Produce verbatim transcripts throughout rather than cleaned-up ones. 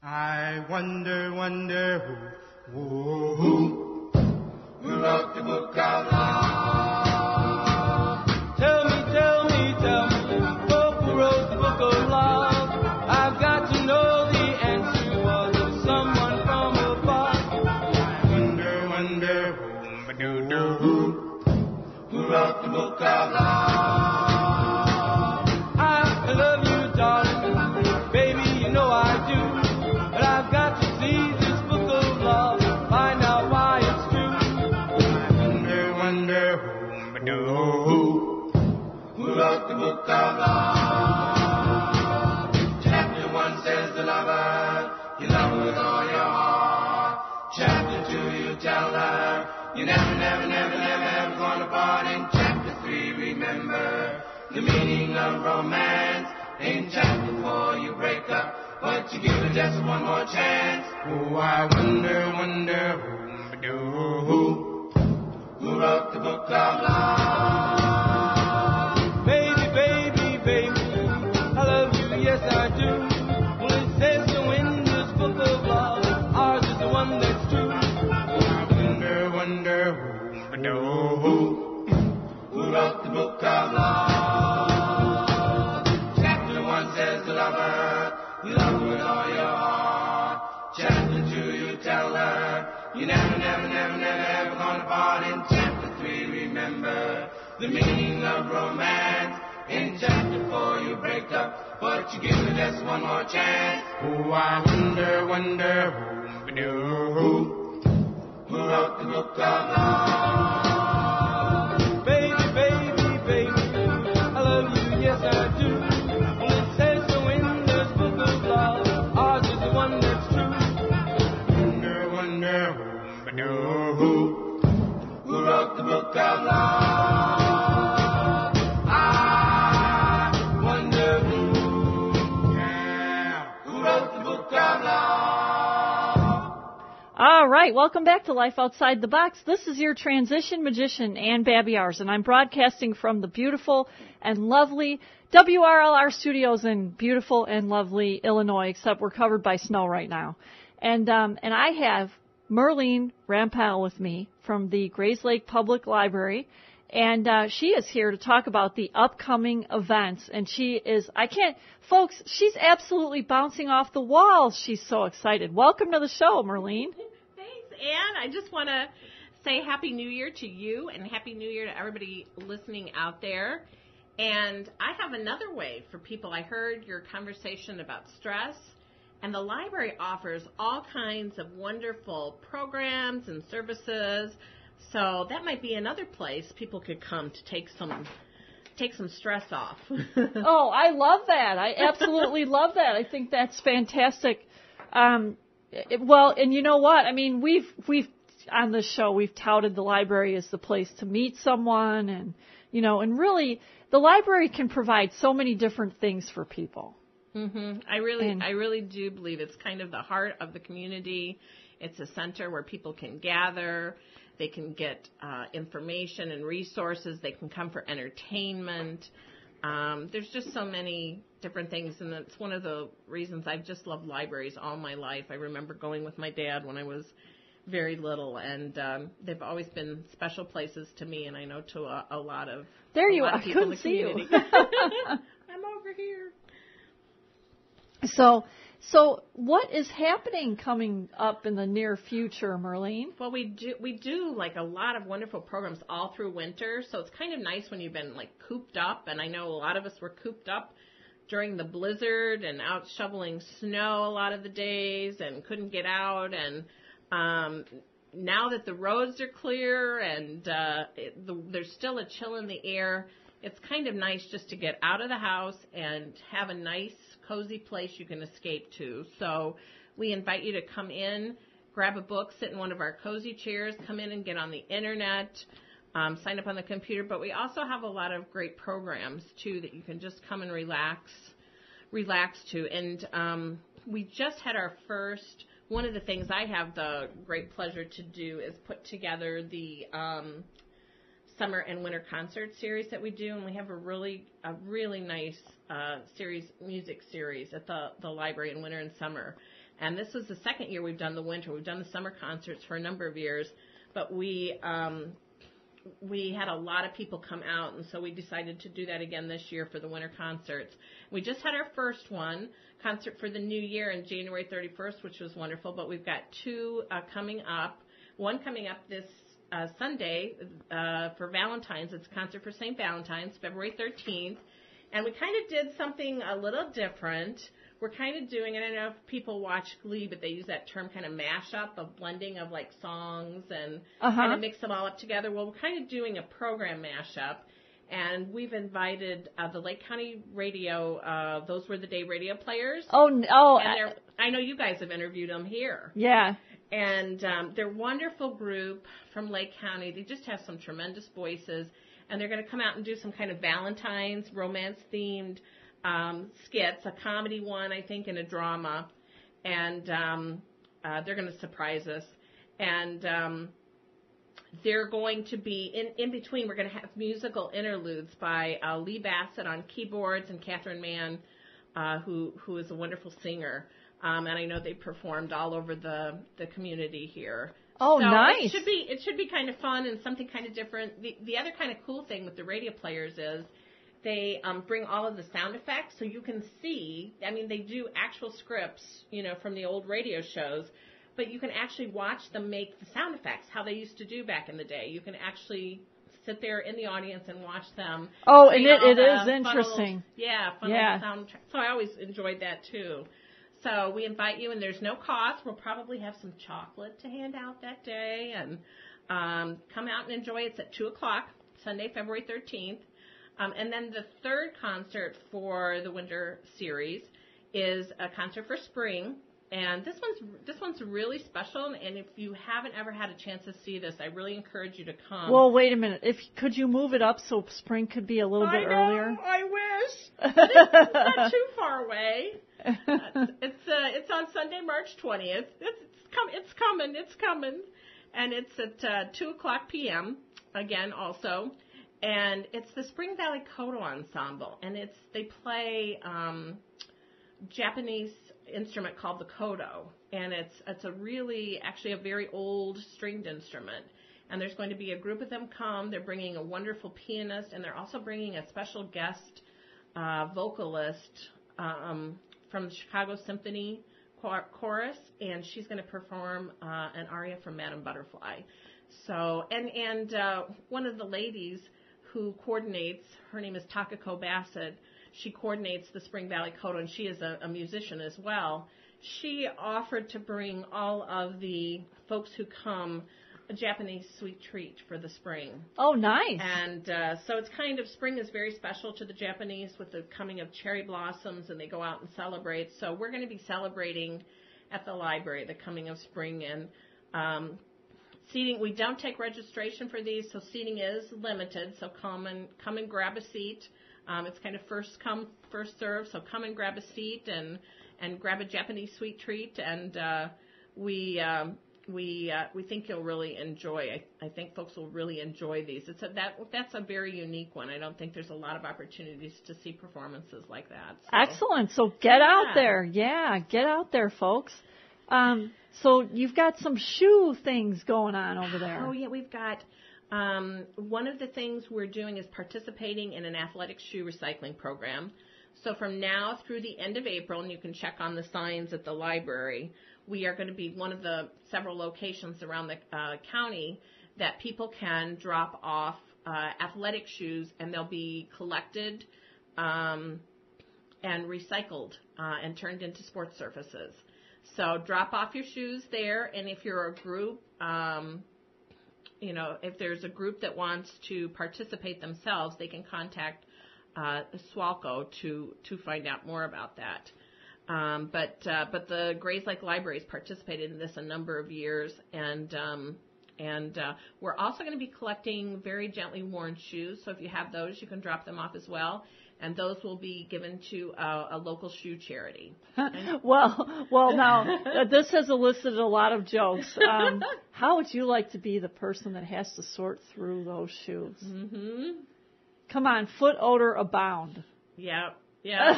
I wonder, wonder who, who, who, who wrote the book of love? Tell me, tell me, tell me, oh, who wrote the book of love? I've got to know the answer. Was it someone from above? I wonder, wonder who, ba-doo-doo, who, who wrote the book of love? I love you, darling, baby, you know I do. But I've got to see this book of love, find out why it's true. I wonder, wonder who, ba-doo, who, who wrote the book of love? Chapter one says the lover, you love her with all your heart. Chapter two, you tell her, you never, never, never, never, ever gonna part. In chapter three, remember the meaning of romance. In chapter four, you break up, but you give her just one more chance. Oh, I wonder, wonder who, ba-doo, who, who wrote the book of love? Baby, baby, baby, I love you, yes I do. Well, it says so in this book of love, ours is the one that's true. I wonder, wonder who, ba-doo, who, who wrote the book of love? Chapter one says the lover, you love her with all your heart. Chapter two, you tell her, you never, never, never, never, ever gonna part. In chapter three, remember the meaning of romance. In chapter four, you break up, but you give her just one more chance. Oh, I wonder, wonder who, ba-doo, who, who wrote the book of love? Baby, baby, baby, I love you, yes I do. Well, it says so in this book of love, ours is the one that's true. Wonder, wonder who, ba-doo, who, who wrote the book of love? I wonder who, yeah, who wrote the book of love? All right, welcome back to Life Outside the Box. This is your transition magician, Ann Babiars, and I'm broadcasting from the beautiful and lovely W R L R studios in beautiful and lovely Illinois, except we're covered by snow right now. And um, and I have Merlene Rampal with me from the Grays Lake Public Library, and uh, she is here to talk about the upcoming events. And she is, I can't, folks, she's absolutely bouncing off the walls. She's so excited. Welcome to the show, Merlene. Thanks, Ann. I just want to say Happy New Year to you and Happy New Year to everybody listening out there. And I have another way for people. I heard your conversation about stress, and the library offers all kinds of wonderful programs and services. So that might be another place people could come to take some take some stress off. Oh, I love that. I absolutely love that. I think that's fantastic. Um, it, well, and you know what? I mean, we've we've on this show we've touted the library as the place to meet someone, and you know, and really the library can provide so many different things for people. Mm-hmm. I really, And- I really do believe it's kind of the heart of the community. It's a center where people can gather. They can get uh, information and resources. They can come for entertainment. Um, there's just so many different things, and it's one of the reasons I've just loved libraries all my life. I remember going with my dad when I was very little, and um, they've always been special places to me, and I know to a, a lot of There a you lot are. of I people in the couldn't see you. community. I'm over here. So, so what is happening coming up in the near future, Merlene? Well, we do we do like a lot of wonderful programs all through winter, so it's kind of nice when you've been like cooped up, and I know a lot of us were cooped up during the blizzard and out shoveling snow a lot of the days and couldn't get out, and um, now that the roads are clear and uh, it, the, there's still a chill in the air, it's kind of nice just to get out of the house and have a nice cozy place you can escape to. So we invite you to come in, grab a book, sit in one of our cozy chairs, come in and get on the internet, um, sign up on the computer. But we also have a lot of great programs, too, that you can just come and relax, relax to. And um, we just had our first, one of the things I have the great pleasure to do is put together the um, summer and winter concert series that we do, and we have a really a really nice uh, series music series at the the library in winter and summer. And this was the second year we've done the winter. We've done the summer concerts for a number of years, but we um, we had a lot of people come out, and so we decided to do that again this year for the winter concerts. We just had our first one, concert for the new year, on January thirty-first, which was wonderful, but we've got two uh, coming up. One coming up this uh, Sunday uh, for Valentine's. It's a concert for Saint Valentine's, February thirteenth, and we kind of did something a little different. We're kind of doing, I don't know if people watch Glee, but they use that term kind of mashup of blending of like songs and uh-huh. kind of mix them all up together. Well, we're kind of doing a program mashup, and we've invited uh, the Lake County Radio, uh, those were the day radio players. Oh, n- oh. And they're, I know you guys have interviewed them here. Yeah. And um, they're a wonderful group from Lake County. They just have some tremendous voices, and they're going to come out and do some kind of Valentine's romance-themed Um, skits, a comedy one, I think, and a drama, and um, uh, they're going to surprise us. And um, they're going to be, in, in between, we're going to have musical interludes by uh, Lee Bassett on keyboards and Catherine Mann, uh, who who is a wonderful singer. Um, and I know they performed all over the, the community here. Oh, so nice. It should be it should be kind of fun and something kind of different. The, the other kind of cool thing with the radio players is they um, bring all of the sound effects, so you can see, I mean, they do actual scripts, you know, from the old radio shows, but you can actually watch them make the sound effects, how they used to do back in the day. You can actually sit there in the audience and watch them. Oh, and it, all it the is interesting. Funnels, yeah, funnel Yeah. sound. So I always enjoyed that, too. So we invite you, and there's no cost. We'll probably have some chocolate to hand out that day, and um, come out and enjoy. It's at two o'clock, Sunday, February thirteenth. Um, and then the third concert for the winter series is a concert for spring, and this one's this one's really special. And if you haven't ever had a chance to see this, I really encourage you to come. Well, wait a minute. If could you move it up so spring could be a little bit I know, earlier? I wish. But it's, it's not too far away. Uh, it's uh, it's on Sunday, March twentieth. It's it's, com- it's coming. It's coming, and it's at uh, two o'clock p.m. again also. And it's the Spring Valley Koto Ensemble, and it's they play um, Japanese instrument called the koto, and it's it's a really actually a very old stringed instrument. And there's going to be a group of them come. They're bringing a wonderful pianist, and they're also bringing a special guest uh, vocalist um, from the Chicago Symphony Chorus, and she's going to perform uh, an aria from Madame Butterfly. So, and and uh, one of the ladies who coordinates, her name is Takako Bassett, she coordinates the Spring Valley Koto, and she is a, a musician as well. She offered to bring all of the folks who come a Japanese sweet treat for the spring. Oh, nice. And uh, so it's kind of, spring is very special to the Japanese with the coming of cherry blossoms, and they go out and celebrate. So we're going to be celebrating at the library the coming of spring, and um, seating, we don't take registration for these, so seating is limited. So come and come and grab a seat. Um, it's kind of first come, first serve. So come and grab a seat and and grab a Japanese sweet treat. And uh, we um, we uh, we think you'll really enjoy. I, I think folks will really enjoy these. It's a, that that's a very unique one. I don't think there's a lot of opportunities to see performances like that. So. Excellent. So get Yeah. out there. Yeah, get out there, folks. Um, so you've got some shoe things going on over there. Oh, yeah, we've got um, one of the things we're doing is participating in an athletic shoe recycling program. So from now through the end of April, and you can check on the signs at the library, we are going to be one of the several locations around the uh, county that people can drop off uh, athletic shoes, and they'll be collected um, and recycled uh, and turned into sports surfaces. So drop off your shoes there, and if you're a group, um, you know, if there's a group that wants to participate themselves, they can contact uh, SWALCO to to find out more about that. Um, but uh, but the Grays Lake Library has participated in this a number of years, and um, and uh, we're also going to be collecting very gently worn shoes. So if you have those, you can drop them off as well. and those will be given to a, a local shoe charity. well, well, now uh, this has elicited a lot of jokes. Um, how would you like to be the person that has to sort through those shoes? Mm-hmm. Come on, foot odor abound. Yep. Yeah.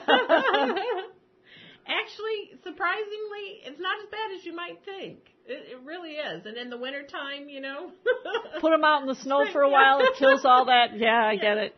Actually, surprisingly, it's not as bad as you might think. It, it really is. And in the wintertime, you know. Put them out in the snow for a while. It kills all that. Yeah, I get it.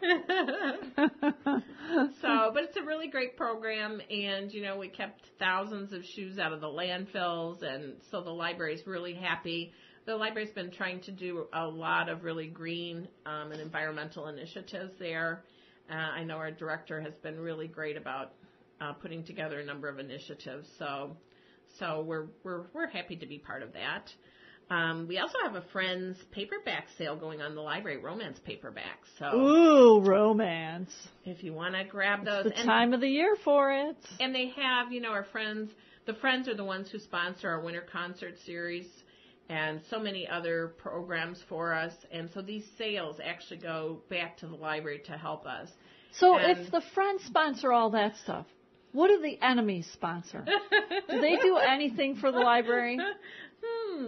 So, but it's a really great program. And, you know, we kept thousands of shoes out of the landfills. And so the library's really happy. The library's been trying to do a lot of really green um, and environmental initiatives there. Uh, I know our director has been really great about Uh, putting together a number of initiatives, so so we're we're we're happy to be part of that. Um, we also have a Friends paperback sale going on in the library, romance paperbacks. So ooh, romance! If you want to grab those, it's the and, time of the year for it. And they have, you know, our friends. The Friends are the ones who sponsor our winter concert series and so many other programs for us. And so these sales actually go back to the library to help us. So and, if the Friends sponsor all that stuff, what do the enemies sponsor? Do they do anything for the library? Hmm.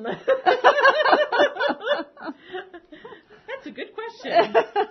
That's a good question.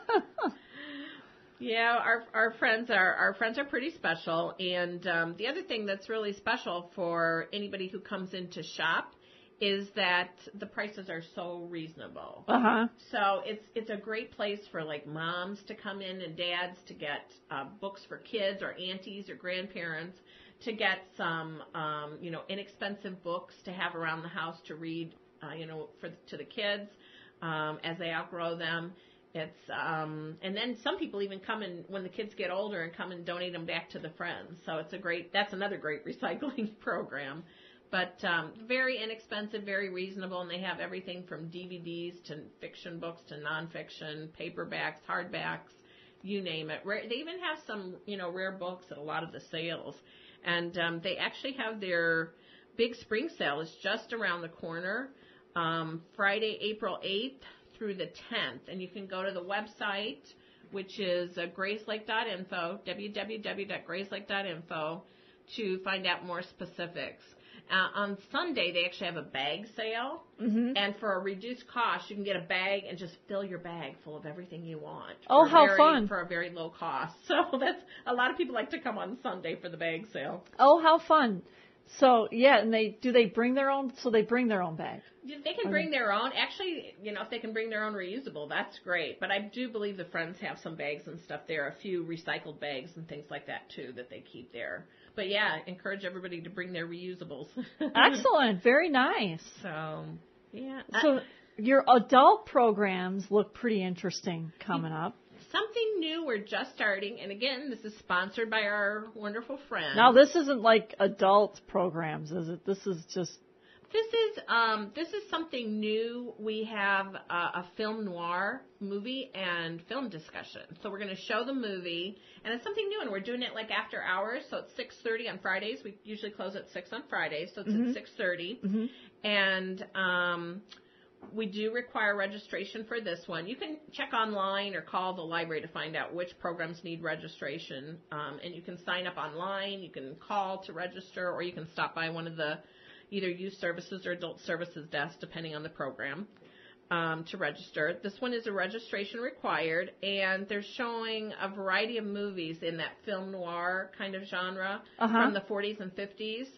Yeah, our our friends are our friends are pretty special, and um, the other thing that's really special for anybody who comes in to shop is that the prices are so reasonable. Uh-huh. So it's it's a great place for like moms to come in and dads to get uh, books for kids or aunties or grandparents to get some um, you know inexpensive books to have around the house to read uh, you know for to the kids um, as they outgrow them. It's um, and then some people even come in when the kids get older and come and donate them back to the friends. So it's a great that's another great recycling program. But um, very inexpensive, very reasonable, and they have everything from D V Ds to fiction books to nonfiction, paperbacks, hardbacks, you name it. Rare, they even have some, you know, rare books at a lot of the sales. And um, they actually have their big spring sale is just around the corner, um, Friday, April eighth through the tenth. And you can go to the website, which is uh, grayslake dot info, w w w dot grayslake dot info, to find out more specifics. Uh, on Sunday, they actually have a bag sale, mm-hmm. and for a reduced cost, you can get a bag and just fill your bag full of everything you want. Oh, how very, fun. For a very low cost. So that's a lot of people like to come on Sunday for the bag sale. Oh, how fun. So, yeah, and they do they bring their own, so they bring their own bag? They can bring their own. Actually, you know, if they can bring their own reusable, that's great. But I do believe the Friends have some bags and stuff there, a few recycled bags and things like that, too, that they keep there. But, yeah, encourage everybody to bring their reusables. Excellent. Very nice. So, yeah. So your adult programs look pretty interesting coming up. Something new we're just starting, and again, this is sponsored by our wonderful friend. Now, this isn't like adult programs, is it? This is just... This is um, this is something new. We have a, a film noir movie and film discussion. So we're going to show the movie, and it's something new, and we're doing it like after hours. So it's six thirty on Fridays. We usually close at six on Fridays, so it's mm-hmm. at six thirty. Mm-hmm. And um, we do require registration for this one. You can check online or call the library to find out which programs need registration, um, and you can sign up online. You can call to register, or you can stop by one of the either youth services or adult services desk, depending on the program, um, to register. This one is a registration required, and they're showing a variety of movies in that film noir kind of genre uh-huh. from the forties and fifties.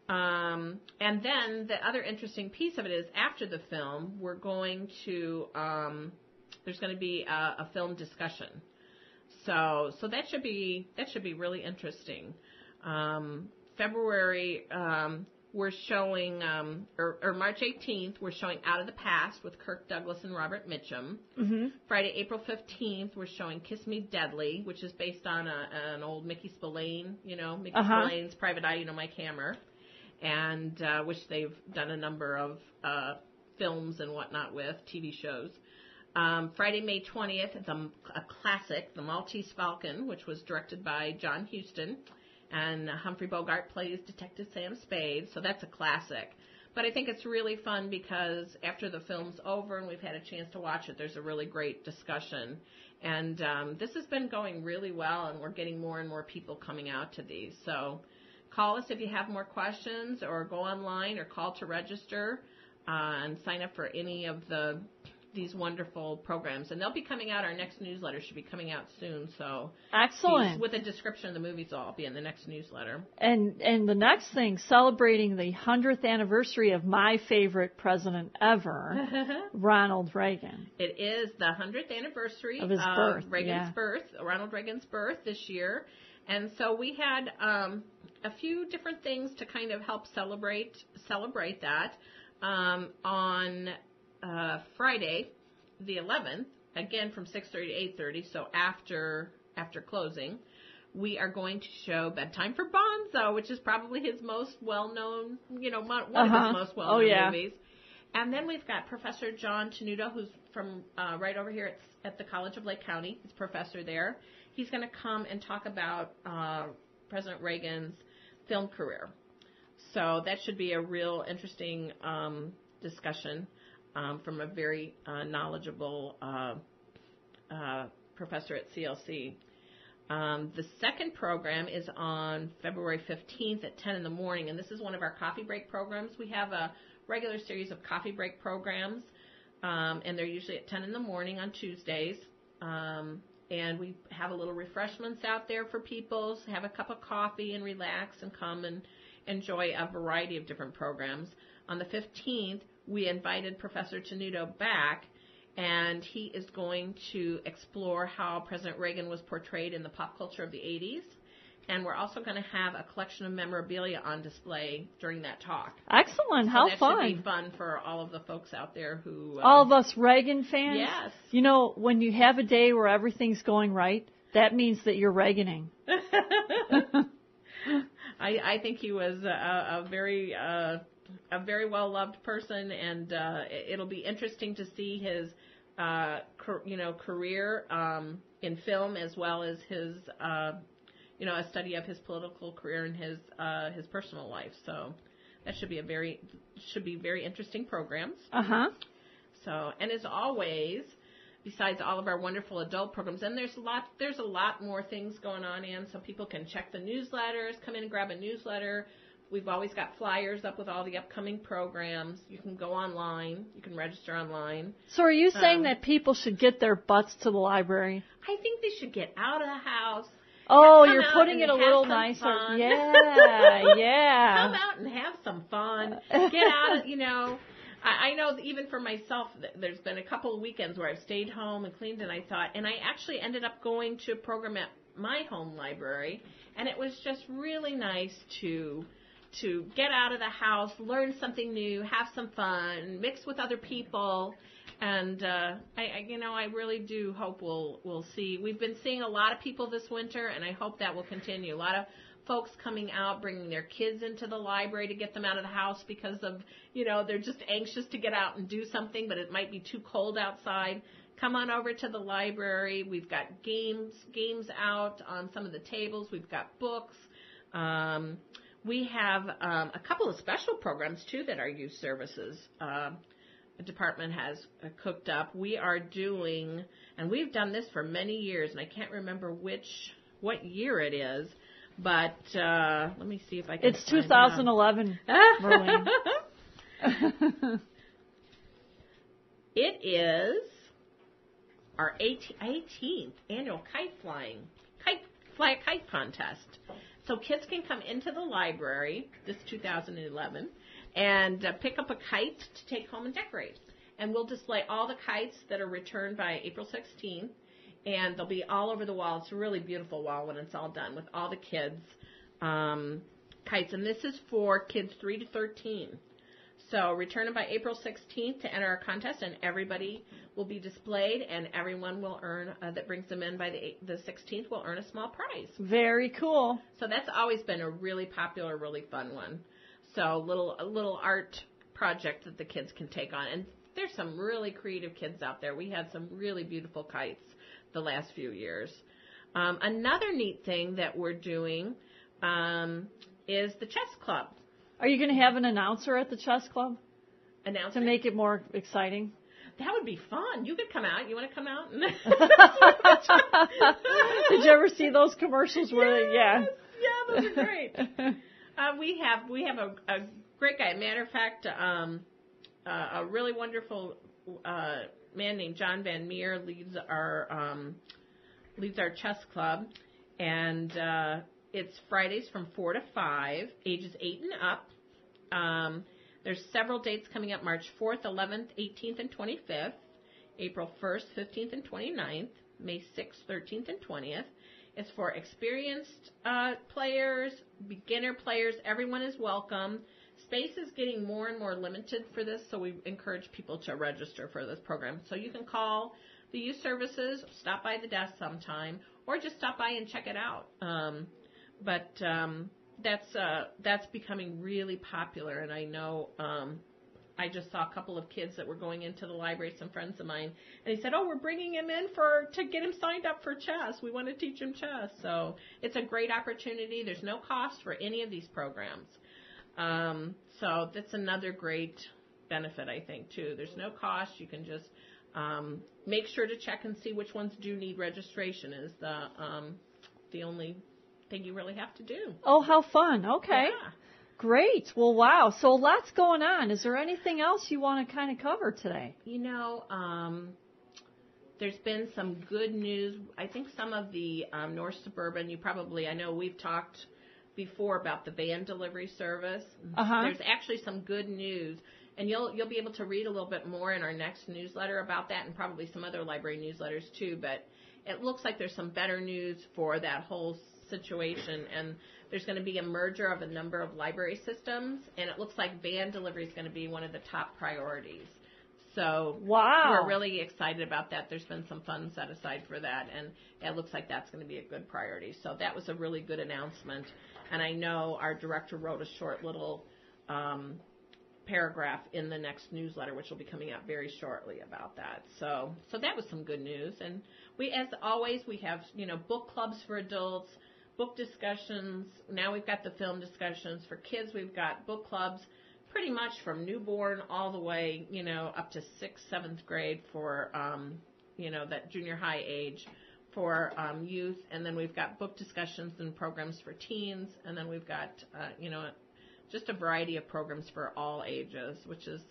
Um, and then the other interesting piece of it is after the film, we're going to, um, there's going to be a, a film discussion. So, so that should be, that should be really interesting. Um, February, um, We're showing, um, or, or March eighteenth, we're showing Out of the Past with Kirk Douglas and Robert Mitchum. Mm-hmm. Friday, April fifteenth, we're showing Kiss Me Deadly, which is based on a, an old Mickey Spillane, you know, Mickey uh-huh. Spillane's Private Eye, You Know Mike Hammer, and uh, which they've done a number of uh, films and whatnot with, T V shows. Um, Friday, May twentieth, it's a, a classic, The Maltese Falcon, which was directed by John Huston. And Humphrey Bogart plays Detective Sam Spade, so that's a classic. But I think it's really fun because after the film's over and we've had a chance to watch it, there's a really great discussion. And um, this has been going really well, and we're getting more and more people coming out to these. So call us if you have more questions, or go online or call to register uh, and sign up for any of the these wonderful programs. And they'll be coming out. Our next newsletter should be coming out soon. So excellent. With a description of the movies, will be in the next newsletter. And and the next thing, celebrating the hundredth anniversary of my favorite president ever, Ronald Reagan. It is the hundredth anniversary of his birth, Reagan's yeah. birth, Ronald Reagan's birth this year. And so we had um, a few different things to kind of help celebrate celebrate that. Um, on uh, Friday, the eleventh, again from six thirty to eight thirty, so after after closing, we are going to show Bedtime for Bonzo, which is probably his most well-known, you know, one uh-huh. of his most well-known oh, yeah. movies. And then we've got Professor John Tenuto, who's from uh, right over here at, at the College of Lake County. He's a professor there. He's going to come and talk about uh, President Reagan's film career. So that should be a real interesting um, discussion um, from a very uh, knowledgeable uh, uh, professor at C L C. Um, the second program is on February fifteenth at ten in the morning, and this is one of our coffee break programs. We have a regular series of coffee break programs, um, and they're usually at ten in the morning on Tuesdays. Um, and we have a little refreshments out there for people. So have a cup of coffee and relax and come and enjoy a variety of different programs. On the fifteenth, we invited Professor Tenuto back, and he is going to explore how President Reagan was portrayed in the pop culture of the eighties. And we're also going to have a collection of memorabilia on display during that talk. Excellent. So How that fun. should be fun for all of the folks out there who... Um, all of us Reagan fans? Yes. You know, when you have a day where everything's going right, that means that you're Reaganing. I, I think he was a, a very... Uh, a very well-loved person, and uh, it'll be interesting to see his, uh, car, you know, career um, in film, as well as his, uh, you know, a study of his political career and his uh, his personal life. So that should be a very should be very interesting programs. Uh huh. So, and as always, besides all of our wonderful adult programs, and there's a lot there's a lot more things going on, and so people can check the newsletters, come in and grab a newsletter. We've always got flyers up with all the upcoming programs. You can go online. You can register online. So are you saying um, that people should get their butts to the library? I think they should get out of the house. Oh, come you're out putting and it a have little some nicer. fun. Yeah, yeah. Come out and have some fun. Get out of, you know, I, I know that even for myself, there's been a couple of weekends where I've stayed home and cleaned, and I thought, and I actually ended up going to a program at my home library, and it was just really nice to... to get out of the house, learn something new, have some fun, mix with other people, and uh, I, I, you know, I really do hope we'll we'll see. We've been seeing a lot of people this winter, and I hope that will continue. A lot of folks coming out, bringing their kids into the library to get them out of the house because of, you know, they're just anxious to get out and do something, but it might be too cold outside. Come on over to the library. We've got games games out on some of the tables. We've got books. Um, We have um, a couple of special programs, too, that our youth services uh, department has uh, cooked up. We are doing, and we've done this for many years, and I can't remember which, what year it is, but uh, let me see if I can It's find twenty eleven, Merlene. It is our eighteenth annual kite flying, kite fly a kite contest. So kids can come into the library, this two thousand eleven, and uh, pick up a kite to take home and decorate. And we'll display all the kites that are returned by April sixteenth, and they'll be all over the wall. It's a really beautiful wall when it's all done with all the kids' um, kites. And this is for kids three to thirteen. So return them by April sixteenth to enter our contest, and everybody will be displayed, and everyone will earn, uh, that brings them in by the the sixteenth will earn a small prize. Very cool. So that's always been a really popular, really fun one. So little a little art project that the kids can take on. And there's some really creative kids out there. We had some really beautiful kites the last few years. Um, another neat thing that we're doing um, is the chess club. Are you going to have an announcer at the chess club Announcement. to make it more exciting? That would be fun. You could come out. You want to come out? And Did you ever see those commercials where? Yes, Yeah. Yeah, those are great. uh, we have we have a, a great guy. Matter of fact, um, uh, a really wonderful uh, man named John Van Meer leads our um, leads our chess club, and uh, it's Fridays from four to five, ages eight and up. Um, There's several dates coming up: March fourth, eleventh, eighteenth, and twenty-fifth, April first, fifteenth, and twenty-ninth, May sixth, thirteenth, and twentieth. It's for experienced uh, players, beginner players. Everyone is welcome. Space is getting more and more limited for this, so we encourage people to register for this program. So you can call the youth services, stop by the desk sometime, or just stop by and check it out. Um, but um, that's uh, that's becoming really popular, and I know um, I just saw a couple of kids that were going into the library, some friends of mine, and they said, "Oh, we're bringing him in for to get him signed up for chess. We want to teach him chess." So it's a great opportunity. There's no cost for any of these programs. Um, so that's another great benefit, I think, too. There's no cost. You can just um, make sure to check and see which ones do need registration is the um, the only thing you really have to do. Oh, how fun. Okay. Yeah. Great. Well, wow. So lots going on. Is there anything else you want to kind of cover today? You know, um, there's been some good news. I think some of the um, North Suburban, you probably, I know we've talked before about the van delivery service. Uh-huh. There's actually some good news, and you'll you'll be able to read a little bit more in our next newsletter about that, and probably some other library newsletters too. But it looks like there's some better news for that whole situation, and there's going to be a merger of a number of library systems, and it looks like van delivery is going to be one of the top priorities. So wow. We're really excited about that. There's been some funds set aside for that, and it looks like that's going to be a good priority. So that was a really good announcement. And I know our director wrote a short little um, paragraph in the next newsletter, which will be coming out very shortly about that. So, so that was some good news. And we, as always, we have, you know, book clubs for adults, book discussions. Now we've got the film discussions for kids. We've got book clubs, pretty much from newborn all the way, you know, up to sixth, seventh grade for, um, you know, that junior high age. For um, youth, and then we've got book discussions and programs for teens, and then we've got, uh, you know, just a variety of programs for all ages, which is,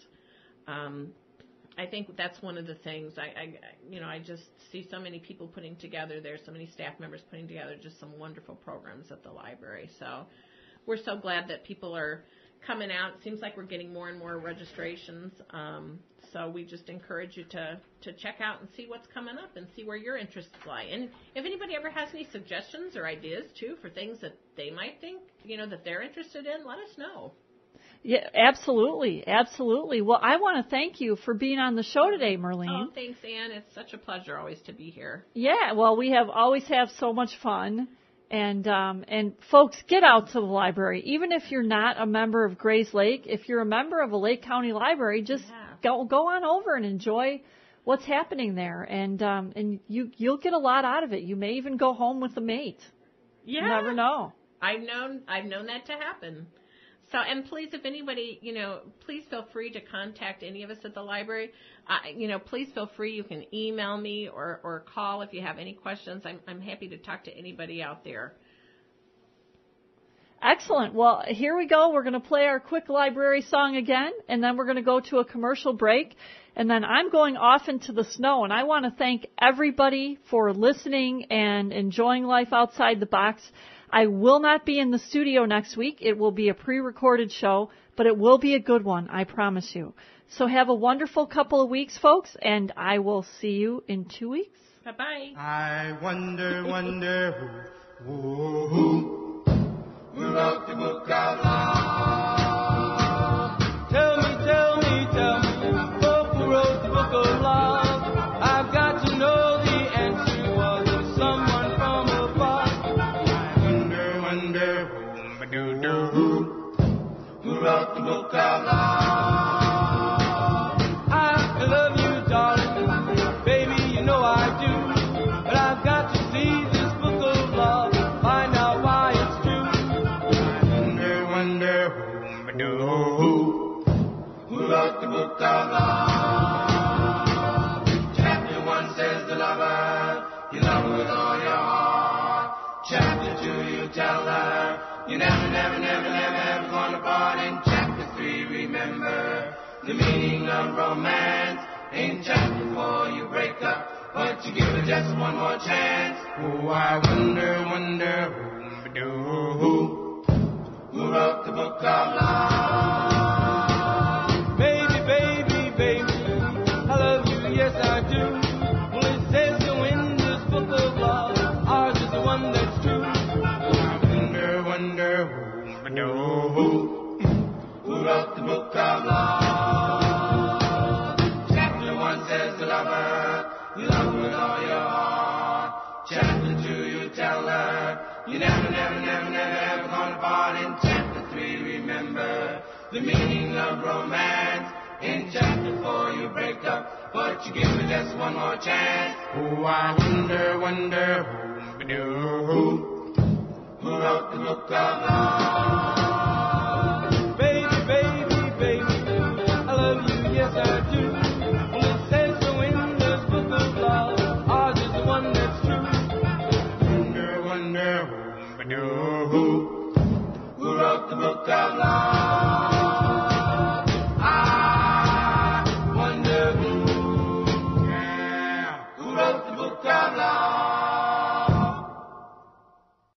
um, I think that's one of the things, I, I, you know, I just see so many people putting together, there's so many staff members putting together just some wonderful programs at the library. So we're so glad that people are coming out. It seems like we're getting more and more registrations. Um, so we just encourage you to, to check out and see what's coming up and see where your interests lie. And if anybody ever has any suggestions or ideas, too, for things that they might think, you know, that they're interested in, let us know. Yeah, absolutely. Absolutely. Well, I want to thank you for being on the show today, Merlene. Oh, thanks, Ann. It's such a pleasure always to be here. Yeah, well, we have always have so much fun. And um, and folks, get out to the library. Even if you're not a member of Grays Lake, if you're a member of a Lake County library, just yeah. go go on over and enjoy what's happening there. And um, and you you'll get a lot out of it. You may even go home with a mate. Yeah, You never know. I've known I've known that to happen. So, and please, if anybody, you know, please feel free to contact any of us at the library. Uh, you know, please feel free. You can email me or, or call if you have any questions. I'm, I'm happy to talk to anybody out there. Excellent. Well, here we go. We're going to play our quick library song again, and then we're going to go to a commercial break. And then I'm going off into the snow, and I want to thank everybody for listening and enjoying life outside the box. I will not be in the studio next week. It will be a pre-recorded show, but it will be a good one, I promise you. So have a wonderful couple of weeks, folks, and I will see you in two weeks. Bye-bye. I wonder, wonder who, who, who, who wrote the book of love. Tell me, tell me, tell me, who wrote the book of love? I've got to know the answer. Was it someone from above? I wonder, wonder who, ba-doo-doo, who, who wrote the book of love. I love you, darling, baby, you know I do. But I've got to see this book of love, find out why it's true. I wonder, wonder who, ba-doo, who, who wrote the book of love. the meaning of romance. In chapter four you break up, but you give it just one more chance. Oh, I wonder, wonder, who, who, who wrote the book of love? Baby, baby, baby, I love you, yes I do. Well, it says so in this book of love, ours is the one that's true. I wonder, wonder, who, who, who wrote the book of love? Chapter one says the lover, you love with all your heart. Chapter two, you tell her, you never, never, never, never, ever gonna part. In chapter three, remember the meaning of romance. In chapter four, you break up, but you give it just one more chance. Oh, I wonder, wonder, who, who, who wrote the book of love?